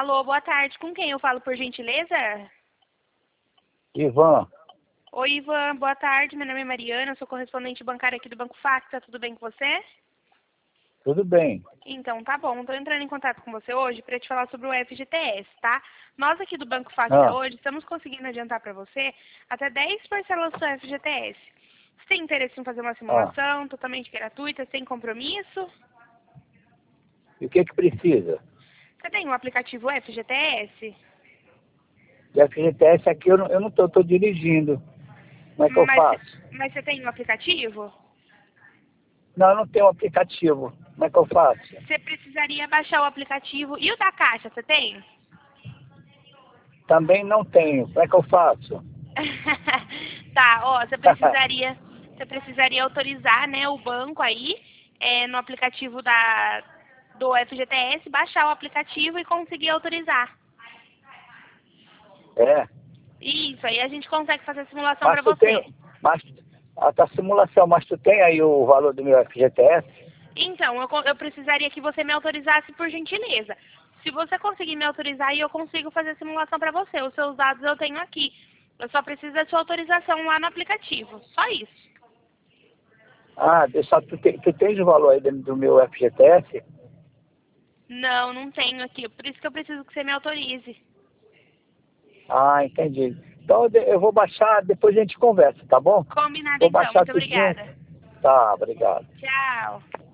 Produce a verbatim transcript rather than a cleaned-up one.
Alô, boa tarde. Com quem eu falo, por gentileza? Ivan. Oi, Ivan. Boa tarde. Meu nome é Mariana, eu sou correspondente bancária aqui do Banco Facta. Tudo bem com você? Tudo bem. Então, tá bom. Estou entrando em contato com você hoje para te falar sobre o F G T S, tá? Nós aqui do Banco Facta Ah, hoje estamos conseguindo adiantar para você até dez parcelas do F G T S. Você tem interesse em fazer uma ah. simulação totalmente gratuita, sem compromisso? E o que que precisa? Você tem o aplicativo F G T S? De F G T S aqui eu não, eu não tô, tô dirigindo. Como é que eu Mas, faço? mas você tem o aplicativo? Não, eu não tenho aplicativo. Como é que eu faço? Você precisaria baixar o aplicativo. E o da Caixa, você tem? Também não tenho. Como é que eu faço? Tá, ó, você precisaria, você precisaria autorizar, né, o banco aí, é, no aplicativo da, do F G T S, baixar o aplicativo e conseguir autorizar. É. Isso, aí a gente consegue fazer a simulação Mas pra tu tem. você. Mas, a tua simulação, mas tu tem aí o valor do meu F G T S? Então, eu, co- eu precisaria que você me autorizasse por gentileza. Se você conseguir me autorizar, aí eu consigo fazer a simulação pra você. Os seus dados eu tenho aqui. Eu só preciso da sua autorização lá no aplicativo. Só isso. Ah, deixa, tu, te, tu tens o valor aí do, do meu F G T S? Não, não tenho aqui. Por isso que eu preciso que você me autorize. Ah, entendi. Então eu de- eu vou baixar, depois a gente conversa, tá bom? Combinado Vou então. baixar Muito tudinho. obrigada. Tá, obrigado. Tchau.